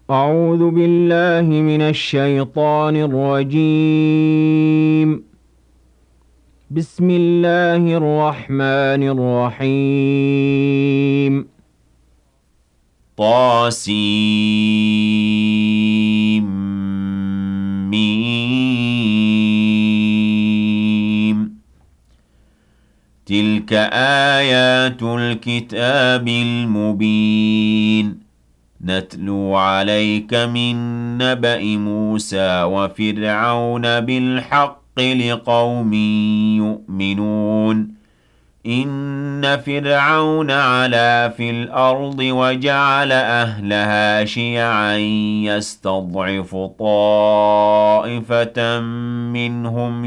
أعوذ بالله من الشيطان الرجيم. بسم الله الرحمن الرحيم. طاسيم. تلك آيات الكتاب المبين نتلو عليك من نبأ موسى وفرعون بالحق لقوم يؤمنون. إن فرعون علا في الأرض وجعل أهلها شيعا يستضعف طائفة منهم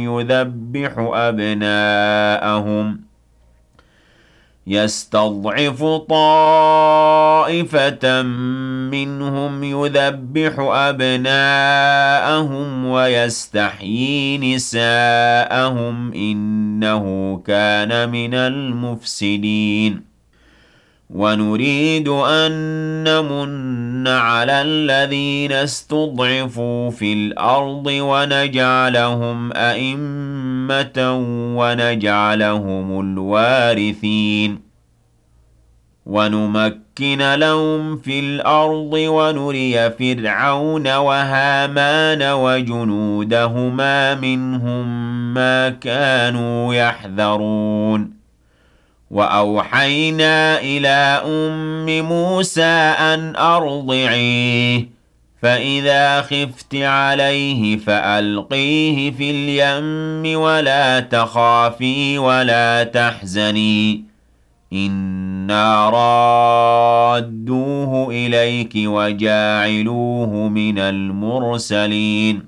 يذبح أبناءهم ويستحيي نساءهم إنه كان من المفسدين. ونريد أن نمن على الذين استضعفوا في الأرض ونجعلهم أئمة ونجعلهم الوارثين ونمكن لهم في الأرض ونري فرعون وهامان وجنودهما منهم ما كانوا يحذرون. وأوحينا إلى أم موسى أن أرضعيه فإذا خفت عليه فألقيه في اليم ولا تخافي ولا تحزني إنا رادوه إليك وجاعلوه من المرسلين.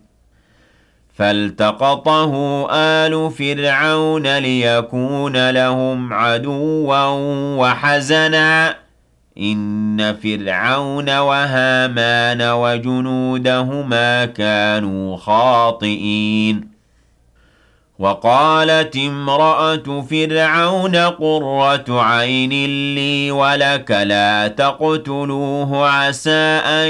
فالتقطه آل فرعون ليكون لهم عدوا وحزنا إن فرعون وهامان وجنودهما كانوا خاطئين. وقالت امرأة فرعون قرة عين لي ولك لا تقتلوه عسى أن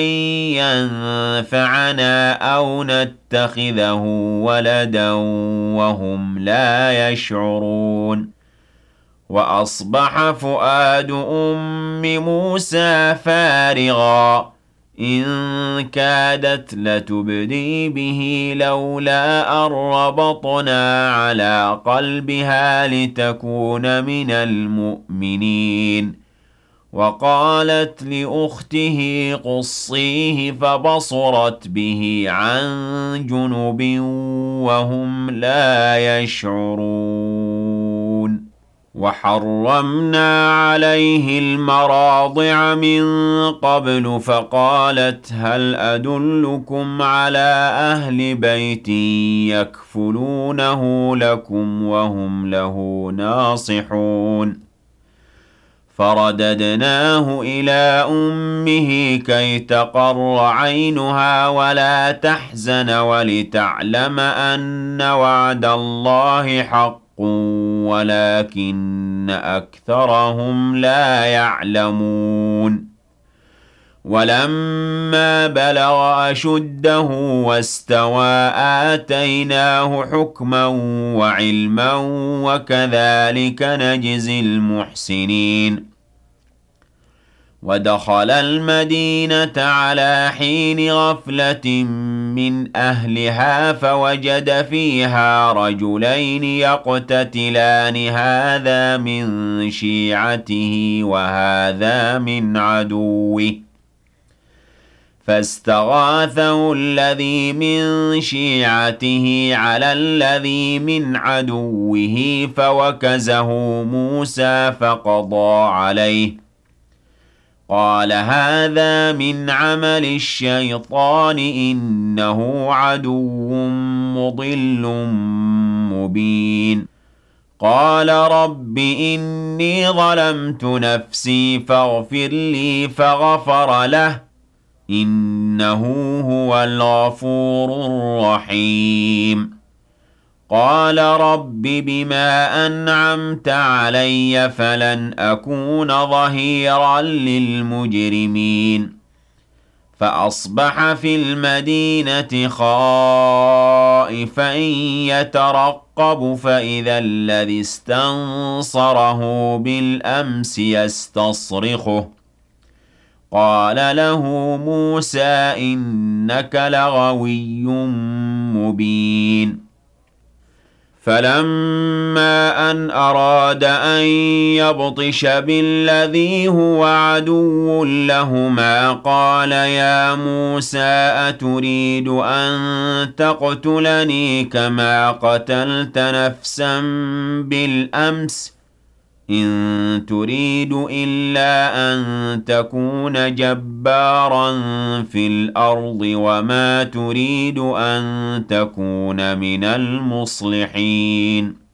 ينفعنا أو نتخذه ولدا وهم لا يشعرون. وأصبح فؤاد أم موسى فارغا إن كادت لتبدي به لولا أن ربطنا على قلبها لتكون من المؤمنين. وقالت لأخته قصيه فبصرت به عن جنب وهم لا يشعرون. وحرمنا عليه المراضع من قبل فقالت هل أدلكم على أهل بيت يكفلونه لكم وهم له ناصحون. فرددناه إلى أمه كي تقر عينها ولا تحزن ولتعلم أن وعد الله حق ولكن أكثرهم لا يعلمون. ولما بلغ أشده واستوى آتيناه حكما وعلما وكذلك نجزي المحسنين. ودخل المدينة على حين غفلة من أهلها فوجد فيها رجلين يقتتلان هذا من شيعته وهذا من عدوه فاستغاثه الذي من شيعته على الذي من عدوه فوكزه موسى فقضى عليه قال هذا من عمل الشيطان إنه عدو مضل مبين. قال رب إني ظلمت نفسي فاغفر لي فغفر له إنه هو الغفور الرحيم. قال رب بما أنعمت علي فلن أكون ظهيرا للمجرمين. فأصبح في المدينة خائفا يترقب فإذا الذي استنصره بالأمس يستصرخه قال له موسى إنك لغوي مبين فلما أن أراد أن يبطش بالذي هو عدو لهما قال يا موسى أتريد أن تقتلني كما قتلت نفسا بالأمس إن تريد إلا أن تكون جبارا في الأرض وما تريد أن تكون من المصلحين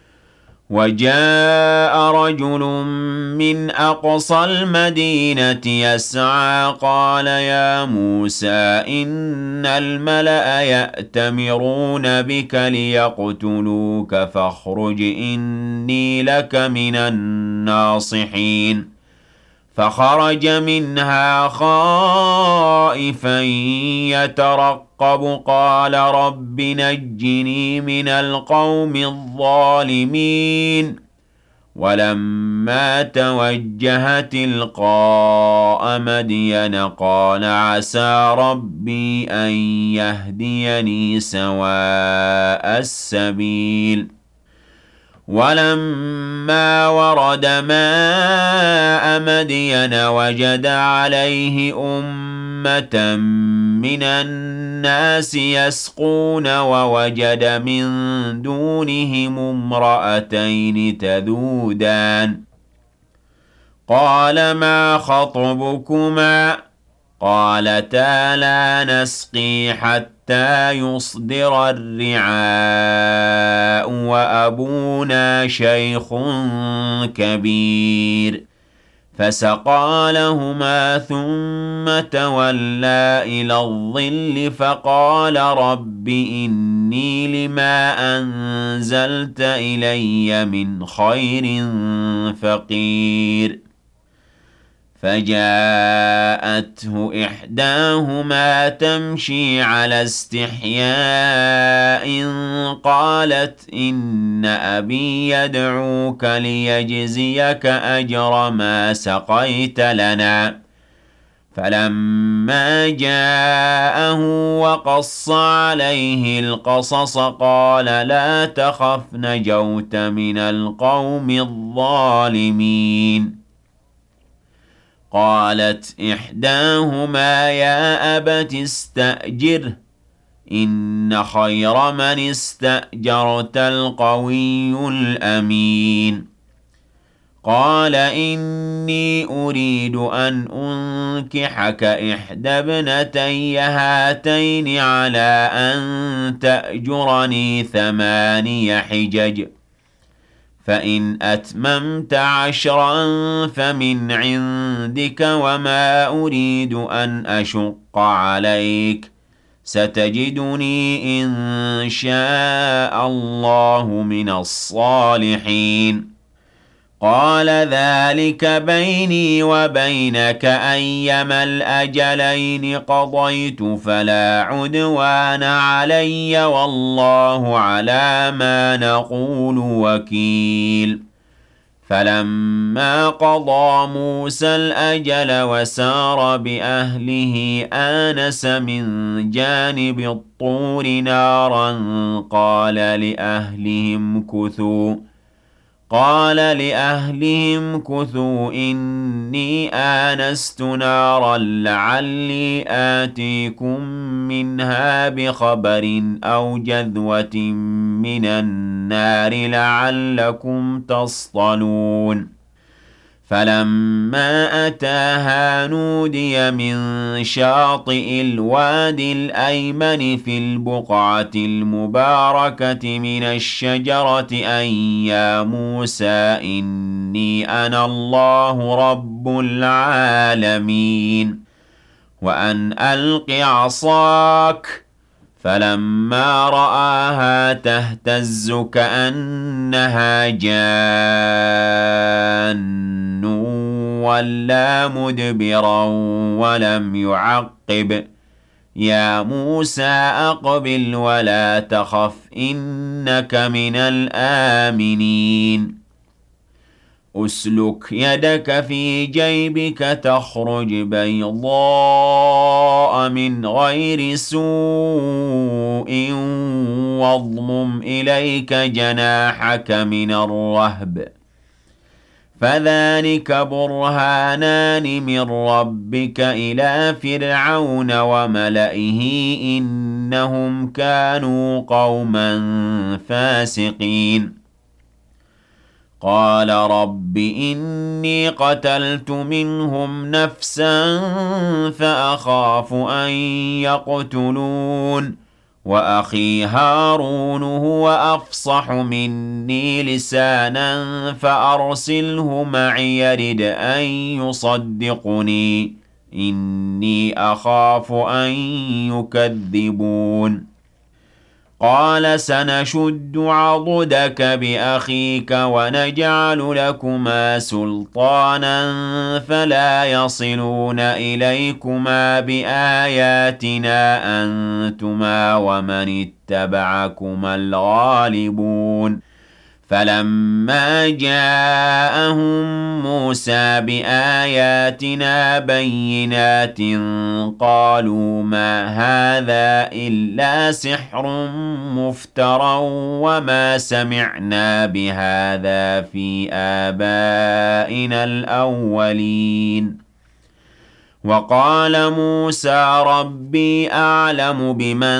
وجاء رجل من أقصى المدينة يسعى قال يا موسى إن الملأ يأتمرون بك ليقتلوك فاخرج إني لك من الناصحين فخرج منها خائفا يترقب قال رب نجني من القوم الظالمين ولما توجه تلقاء مدين قال عسى ربي أن يهديني سواء السبيل ولما ورد ماء مدين وجد عليه أمة من الناس يسقون ووجد من دونهم امرأتين تذودان قال ما خطبكما قالتا لا نسقي حتى يصدر الرعاء وأبونا شيخ كبير فسقى لهما ثم تولى إلى الظل فقال رب إني لما أنزلت إلي من خير فقير فجاءته إحداهما تمشي على استحياء قالت إن أبي يدعوك ليجزيك أجر ما سقيت لنا فلما جاءه وقص عليه القصص قال لا تخف نجوت من القوم الظالمين قالت إحداهما يا أبت استأجره إن خير من استأجرت القوي الأمين قال إني أريد أن أنكحك إحدى ابنتي هاتين على أن تأجرني 8 حجج فإن أتممت 10 فمن عندك وما أريد أن أشق عليك ستجدني إن شاء الله من الصالحين قال ذلك بيني وبينك أيما الأجلين قضيت فلا عدوان علي والله على ما نقول وكيل فلما قضى موسى الأجل وسار بأهله آنس من جانب الطور نارا قال لأهلهم كثوا إني آنست نارا لعلي آتيكم منها بخبر أو جذوة من النار لعلكم تصطلون فلما أتاها نودي من شاطئ الوادي الأيمن في البقعة المباركة من الشجرة أن يا موسى إني أنا الله رب العالمين وأن ألق عصاك فلما رآها تهتز كأنها جان وَلَّىٰ مُدْبِرًا وَلَمْ يُعَقِّبْ يَا مُوسَىٰ أَقْبِلْ وَلَا تَخَفْ إِنَّكَ مِنَ الْآمِنِينَ أُسْلُكْ يَدَكَ فِي جَيْبِكَ تَخْرُجْ بَيْضَاءَ مِنْ غَيْرِ سُوءٍ وَاضْمُمْ إِلَيْكَ جَنَاحَكَ مِنَ الرَّهْبِ فَذَانِكَ بُرْهَانَانِ مِن رَّبِّكَ إِلَىٰ فِرْعَوْنَ وَمَلَئِهِ إِنَّهُمْ كَانُوا قَوْمًا فَاسِقِينَ قَالَ رَبِّ إِنِّي قَتَلْتُ مِنْهُمْ نَفْسًا فَأَخَافُ أَن يَقْتُلُونِ وَأَخِي هَارُونُ هُوَ أَفْصَحُ مِنِّي لِسَانًا فَأَرْسِلْهُ مَعِيَ يَرِدْ أَن يُصَدِّقُنِي إِنِّي أَخَافُ أَن يُكَذِّبُونِ قَالَ سَنَشُدُّ عَضُدَكَ بِأَخِيكَ وَنَجْعَلُ لَكُمَا سُلْطَانًا فَلَا يَصِلُونَ إِلَيْكُمَا بِآيَاتِنَا أَنتُمَا وَمَنِ اتَّبَعَكُمَا الْغَالِبُونَ فَلَمَّا جَاءَهُم مُّوسَىٰ بِآيَاتِنَا بَيِّنَاتٍ قَالُوا مَا هَٰذَا إِلَّا سِحْرٌ مُّفْتَرًى وَمَا سَمِعْنَا بِهَٰذَا فِي آبَائِنَا الْأَوَّلِينَ وَقَالَ مُوسَىٰ رَبِّي أَعْلَمُ بِمَن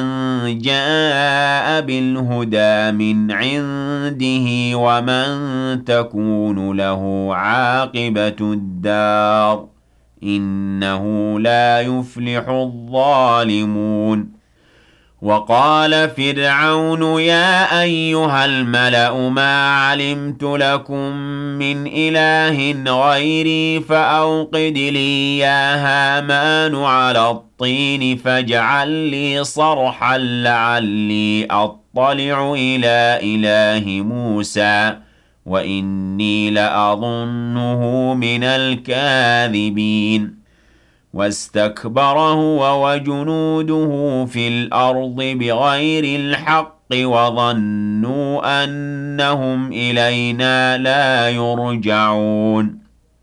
جَاءَ بِالْهُدَىٰ مِنْ عِندِهِ وَمَن تَكُونُ لَهُ عَاقِبَةُ الدَّارِ ۖ إِنَّهُ لَا يُفْلِحُ الظَّالِمُونَ وَقَالَ فِرْعَوْنُ يَا أَيُّهَا الْمَلَأُ مَا عَلِمْتُ لَكُم مِّنْ إِلَٰهٍ غَيْرِي فَأَوْقِدْ لِي يَا هَامَانُ عَلَى الطِّينِ فَاجْعَل لِّي صَرْحًا لَّعَلِّي أَطَّلِعُ إِلَىٰ إِلَٰهِ مُوسَىٰ وَإِنِّي لَأَظُنُّهُ مِنَ الْكَاذِبِينَ وَاسْتَكْبَرَ هُوَ وَجُنُودُهُ فِي الْأَرْضِ بِغَيْرِ الْحَقِّ وَظَنُّوا أَنَّهُمْ إِلَيْنَا لَا يُرْجَعُونَ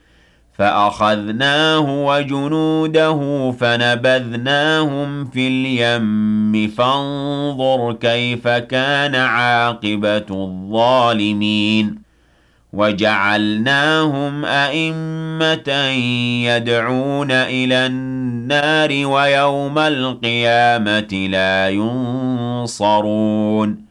فَأَخَذْنَاهُ وَجُنُودَهُ فَنَبَذْنَاهُمْ فِي الْيَمِّ فَانظُرْ كَيْفَ كَانَ عَاقِبَةُ الظَّالِمِينَ وَجَعَلْنَاهُمْ أَئِمَّةً يَدْعُونَ إِلَى النَّارِ وَيَوْمَ الْقِيَامَةِ لَا يُنصَرُونَ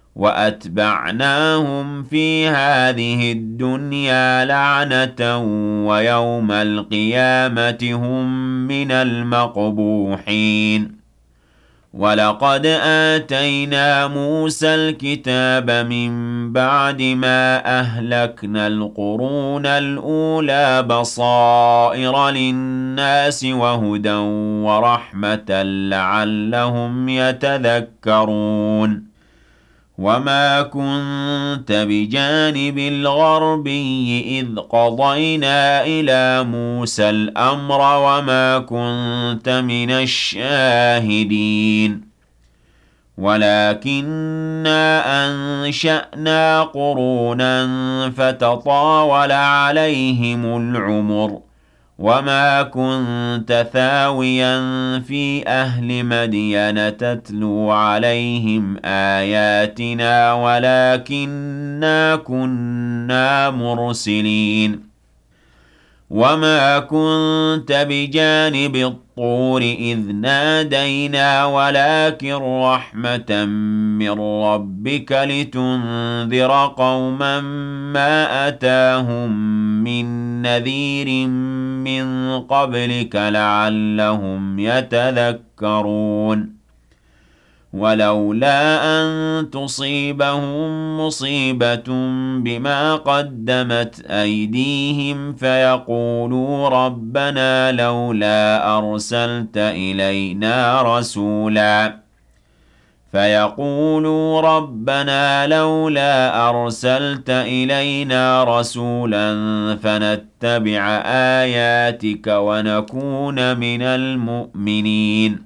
وَأَتْبَعْنَاهُمْ فِي هَٰذِهِ الدُّنْيَا لَعْنَةً وَيَوْمَ الْقِيَامَةِ هُم مِّنَ الْمَقْبُوحِينَ وَلَقَدْ آتَيْنَا مُوسَى الْكِتَابَ مِن بَعْدِ مَا أَهْلَكْنَا الْقُرُونَ الْأُولَىٰ بَصَائِرَ لِلنَّاسِ وَهُدًى وَرَحْمَةً لَّعَلَّهُمْ يَتَذَكَّرُونَ وَمَا كُنتَ بِجَانِبِ الْغَرْبِيِّ إِذْ قَضَيْنَا إِلَىٰ مُوسَى الْأَمْرَ وَمَا كُنتَ مِنَ الشَّاهِدِينَ وَلَٰكِنَّا أَنشَأْنَا قُرُونًا فَتَطَاوَلَ عَلَيْهِمُ الْعُمُرُ وَمَا كُنتَ ثَاوِيًا فِي أَهْلِ مَدْيَنَ تَتْلُو عَلَيْهِمْ آيَاتِنَا وَلَٰكِنَّا كُنَّا مُرْسِلِينَ وَمَا كُنتَ بِجَانِبِ الطُّورِ إِذْ نَادَيْنَا وَلَٰكِن رَّحْمَةً مِّن رَّبِّكَ لِتُنذِرَ قَوْمًا مَّا أَتَاهُم مِّن نَّذِيرٍ مِّن قَبْلِكَ لَعَلَّهُمْ يَتَذَكَّرُونَ وَلَوْلَا أَن تُصِيبَهُم مُّصِيبَةٌ بِمَا قَدَّمَتْ أَيْدِيهِمْ فَيَقُولُوا رَبَّنَا لَوْلَا أَرْسَلْتَ إِلَيْنَا رَسُولًا فيقولوا ربنا لولا أرسلت إلينا رسولا فنتبع آياتك ونكون من المؤمنين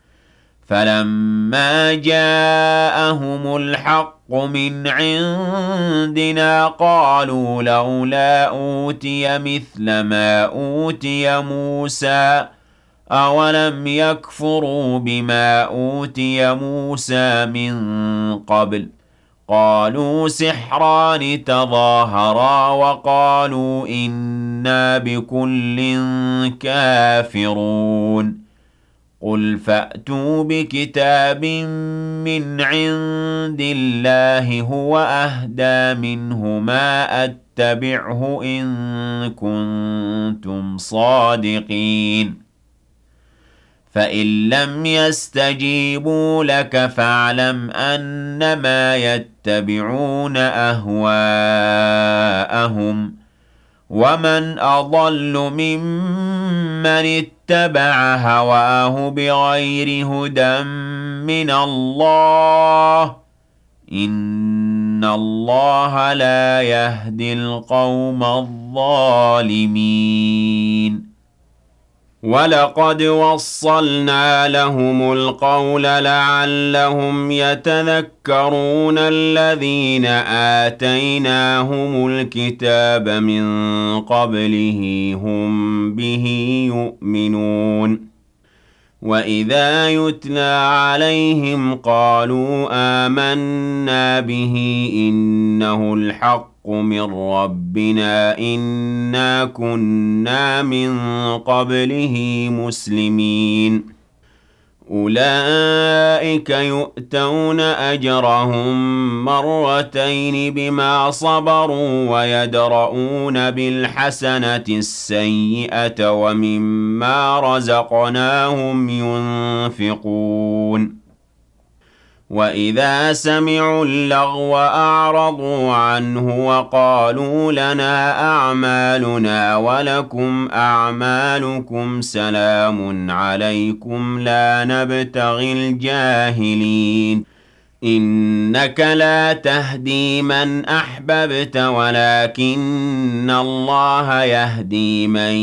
فلما جاءهم الحق من عندنا قالوا لولا أوتي مثل ما أوتي موسى أولم يكفروا بما أوتي موسى من قبل قالوا سحران تظاهرا وقالوا إنا بكل كافرون قل فأتوا بكتاب من عند الله هو أهدى منه ما أتبعه إن كنتم صادقين فإن لم يستجيبوا لك فاعلم أنما يتبعون أهواءهم ومن أضل ممن اتبع هواه بغير هدى من الله إن الله لا يهدي القوم الظالمين ولقد وصلنا لهم القول لعلهم يتذكرون الذين آتيناهم الكتاب من قبله هم به يؤمنون وإذا يتلى عليهم قالوا آمنا به إنه الحق من ربنا إنا كنا من قبله مسلمين أولئك يؤتون أجرهم مرتين بما صبروا ويدرؤون بالحسنة السيئة ومما رزقناهم ينفقون وإذا سمعوا اللغو أعرضوا عنه وقالوا لنا أعمالنا ولكم أعمالكم سلام عليكم لا نبتغي الجاهلين إنك لا تهدي من أحببت ولكن الله يهدي من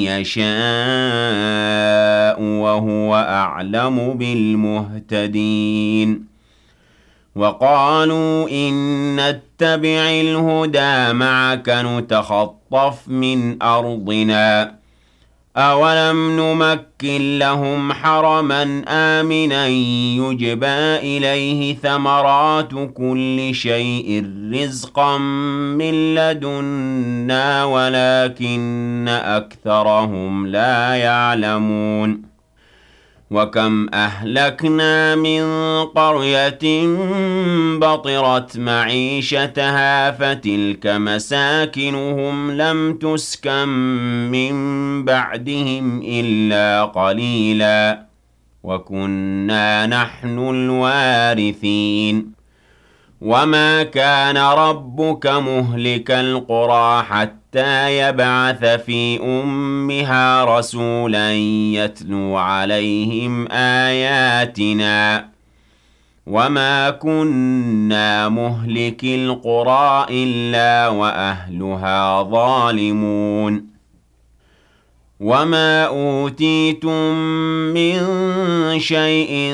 يشاء وهو أعلم بالمهتدين وقالوا إن نتبع الهدى معك نتخطف من أرضنا أولم نمكن لهم حرما آمنا يجبى إليه ثمرات كل شيء رزقا من لدنا ولكن أكثرهم لا يعلمون وكم أهلكنا من قرية بطرت معيشتها فتلك مساكنهم لم تسكن من بعدهم إلا قليلا وكنا نحن الوارثين وما كان ربك مهلك القرى حتى يبعث في أمها رسولا يتلو عليهم آياتنا وما كنا مهلك القرى إلا وأهلها ظالمون وما أوتيتم من شيء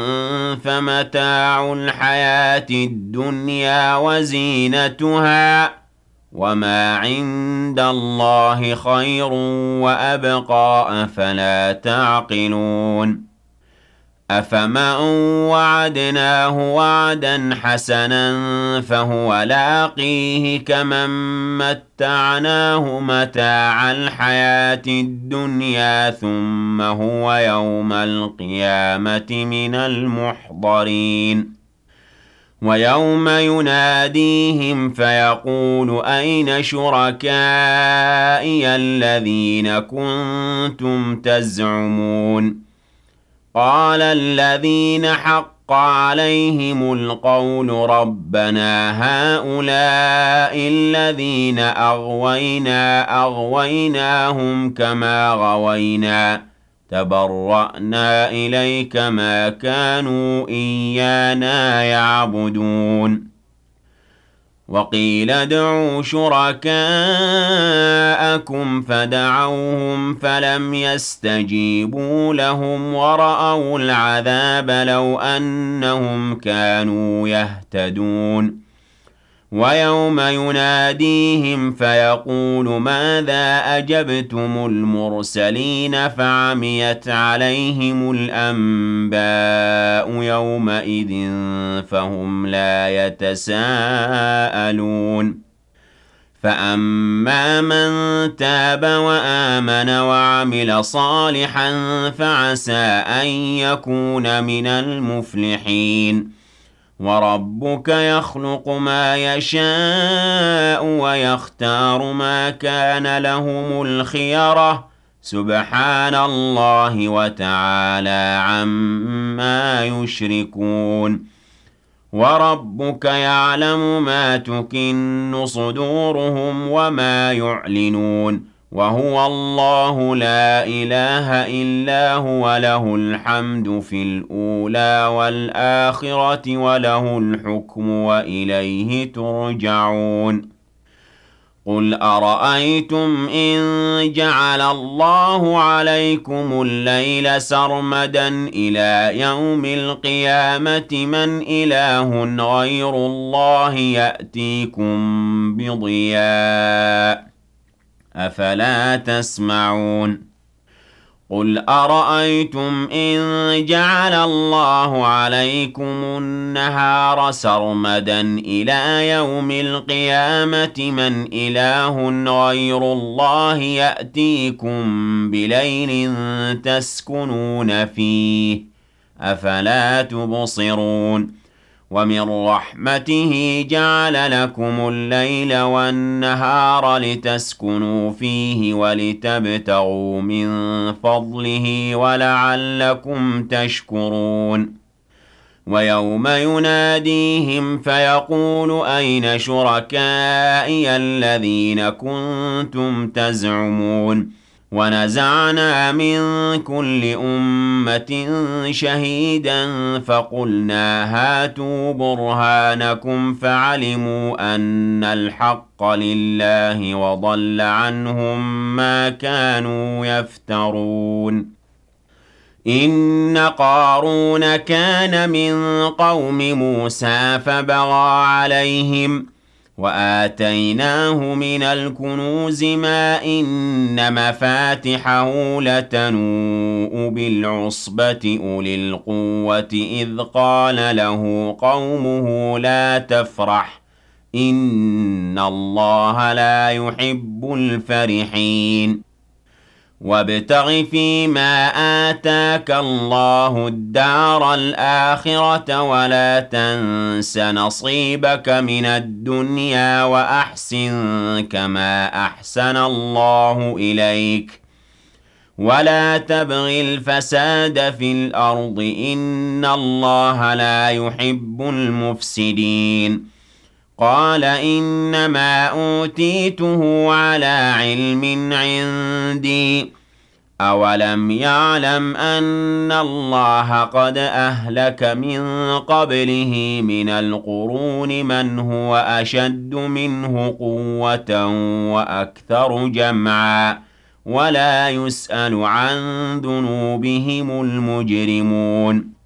فمتاع الحياة الدنيا وزينتها وما عند الله خير وأبقى أفلا تعقلون أفمن وعدناه وعدا حسنا فهو لاقيه كمن متعناه متاع الحياة الدنيا ثم هو يوم القيامة من المحضرين ويوم يناديهم فيقول أين شركائي الذين كنتم تزعمون قال الذين حق عليهم القول ربنا هؤلاء الذين أغويناهم كما غوينا تبرأنا إليك ما كانوا إيانا يعبدون وقيل ادعوا شركاءكم فدعوهم فلم يستجيبوا لهم ورأوا العذاب لو أنهم كانوا يهتدون ويوم يناديهم فيقول ماذا أجبتم المرسلين فعميت عليهم الأنباء يومئذ فهم لا يتساءلون فأما من تاب وآمن وعمل صالحا فعسى أن يكون من المفلحين وربك يخلق ما يشاء ويختار ما كان لهم الخيرة سبحان الله وتعالى عما يشركون وربك يعلم ما تكن صدورهم وما يعلنون وهو الله لا إله إلا هو له الحمد في الأولى والآخرة وله الحكم وإليه ترجعون قل أرأيتم إن جعل الله عليكم الليل سرمدا إلى يوم القيامة من إله غير الله يأتيكم بضياء أفلا تسمعون قل أرأيتم إن جعل الله عليكم النهار سرمدا إلى يوم القيامة من إله غير الله يأتيكم بليل تسكنون فيه أفلا تبصرون ومن رحمته جعل لكم الليل والنهار لتسكنوا فيه ولتبتغوا من فضله ولعلكم تشكرون ويوم يناديهم فيقول أين شركائي الذين كنتم تزعمون ونزعنا من كل أمة شهيدا فقلنا هاتوا برهانكم فعلموا أن الحق لله وضل عنهم ما كانوا يفترون إن قارون كان من قوم موسى فبغى عليهم وآتيناه من الكنوز ما إن مفاتحه لتنوء بالعصبة أولي القوة إذ قال له قومه لا تفرح إن الله لا يحب الفرحين وابتغ فيما آتاك الله الدار الآخرة ولا تنس نصيبك من الدنيا وأحسن كما أحسن الله إليك ولا تبغ الفساد في الأرض إن الله لا يحب المفسدين قال إنما أوتيته على علم عندي أولم يعلم أن الله قد أهلك من قبله من القرون من هو أشد منه قوة وأكثر جمعا ولا يسأل عن ذنوبهم المجرمون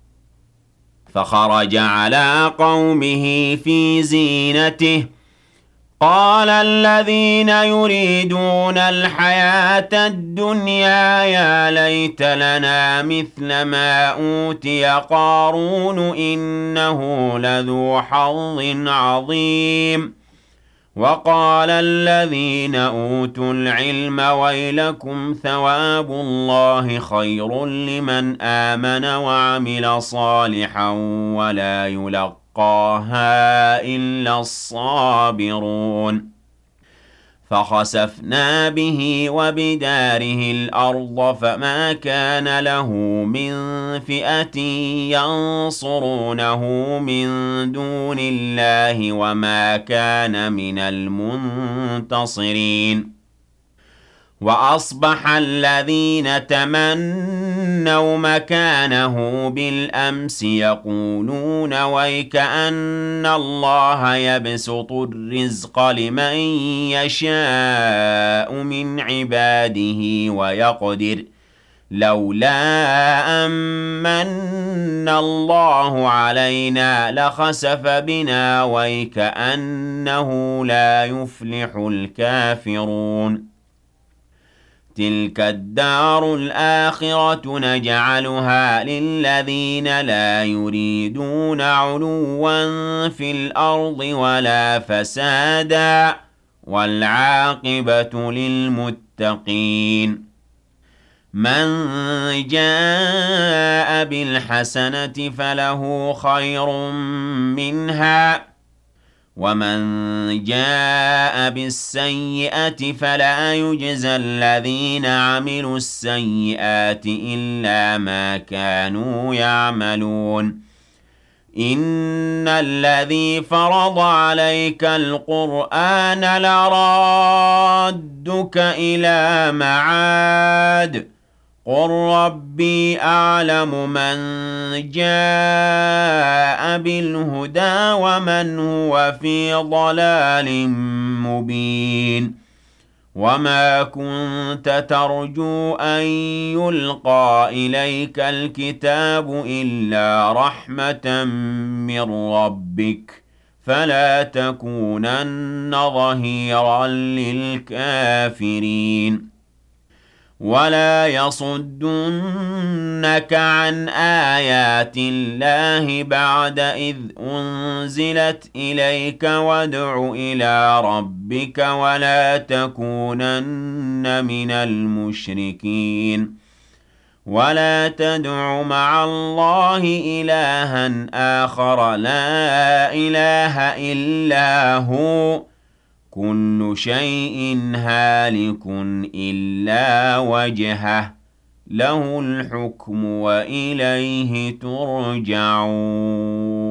فخرج على قومه في زينته قال الذين يريدون الحياة الدنيا يا ليت لنا مثل ما أوتي قارون إنه لذو حظ عظيم وقال الذين أوتوا العلم ويلكم ثواب الله خير لمن آمن وعمل صالحا ولا يلقاها إلا الصابرون فخسفنا به وبداره الأرض فما كان له من فئة ينصرونه من دون الله وما كان من المنتصرين وأصبح الذين تمنوا مكانه بالأمس يقولون ويكأن الله يبسط الرزق لمن يشاء من عباده ويقدر لولا أمن الله علينا لخسف بنا ويكأنه لا يفلح الكافرون تلك الدار الآخرة نجعلها للذين لا يريدون علوا في الأرض ولا فسادا والعاقبة للمتقين من جاء بالحسنة فله خير منها ومن جاء بالسيئة فلا يجزى الذين عملوا السيئات إلا ما كانوا يعملون إن الذي فرض عليك القرآن لرادك إلى معاد قل ربي أعلم من جاء بالهدى ومن هو في ضلال مبين وما كنت ترجو أن يلقى إليك الكتاب إلا رحمة من ربك فلا تكونن ظهيرا للكافرين ولا يصدنك عن آيات الله بعد إذ أنزلت إليك وادع إلى ربك ولا تكونن من المشركين ولا تدع مع الله إلها آخر لا إله إلا هو كل شيء هالك إلا وجهه له الحكم وإليه ترجعون